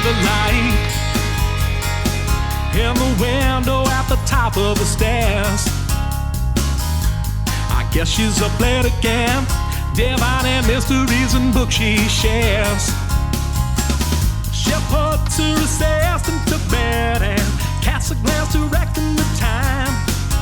the light in the window at the top of the stairs. I guess she's up late again, divining mysteries and books she shares. She puts her assistant to bed and casts a glance to reckon the time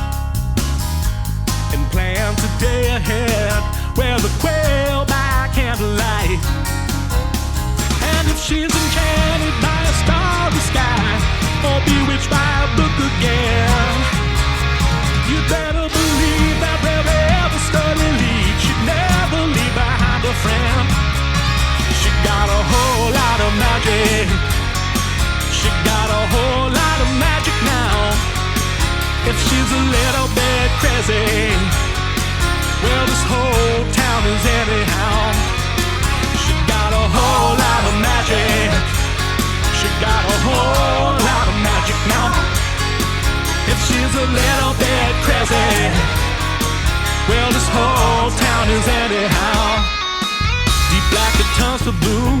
and plans a day ahead with a quail by candlelight. And if she's enchanted by a starry sky or bewitched by a book again, you better believe that wherever story leads, she'd never leave behind a friend. She got a whole lot of magic. She got a whole lot of magic now. If she's a little bit crazy, well, this whole town is anyhow. She got a whole lot of magic. She got a whole lot of magic now. If she's a little bit crazy, well, this whole town is anyhow. Deep black it turns to blue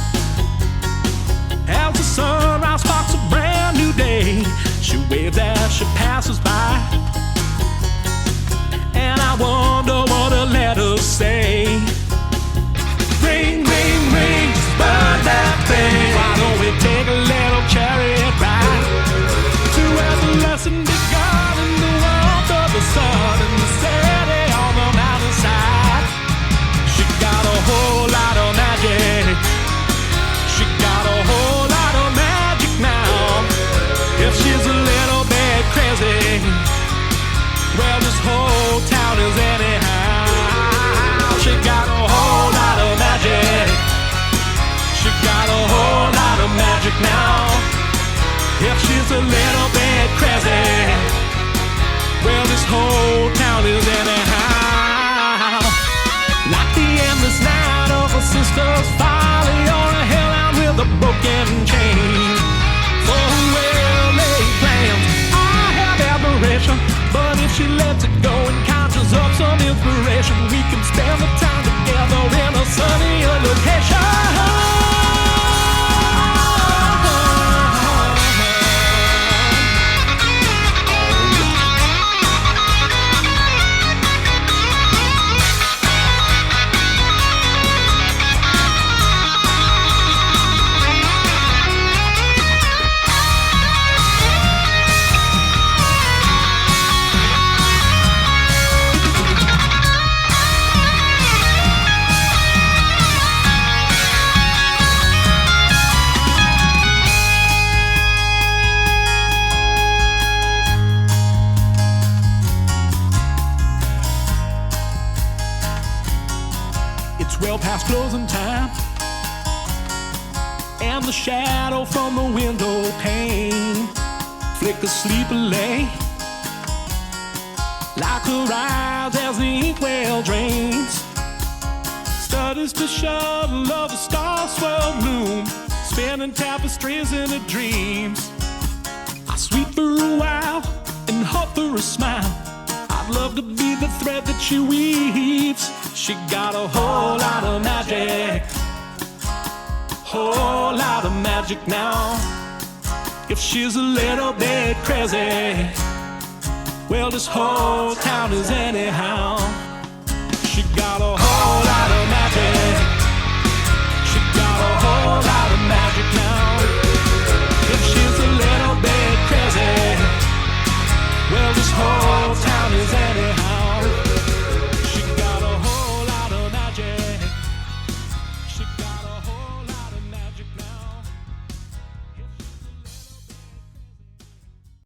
as the sunrise sparks a brand new day. She waves as she passes by, and I wonder what her letters say. Ring, ring, ring, just burn that thing. Why don't we take a little chariot ride to where the lesson begun in the warmth of the sun and the city on the mountainside? She got a whole lot of magic. She got a whole lot of magic now. If she's a little bit crazy, well, this whole town is anyhow. She got a whole lot of magic. She got a whole lot of magic now. If she's a little bit crazy, well, this whole town is anyhow. Like the endless night of a sister's folly or a hellhound with a broken chain. For her well-laid plans, I have admiration. But if she lets it go and conjures up some inspiration, we can spend the time together in a sunnier location. It's well past closing time, and the shadow from the window pane flickers sleepily like her eyes as the inkwell drains. Studies to shuttle of a star-swirled moon, spinning tapestries in her dreams. I sweep for a while and hope for a smile. I'd love to be the thread that she weaves. She got a whole lot of magic, whole lot of magic now. If she's a little bit crazy, well, this whole town is anyhow.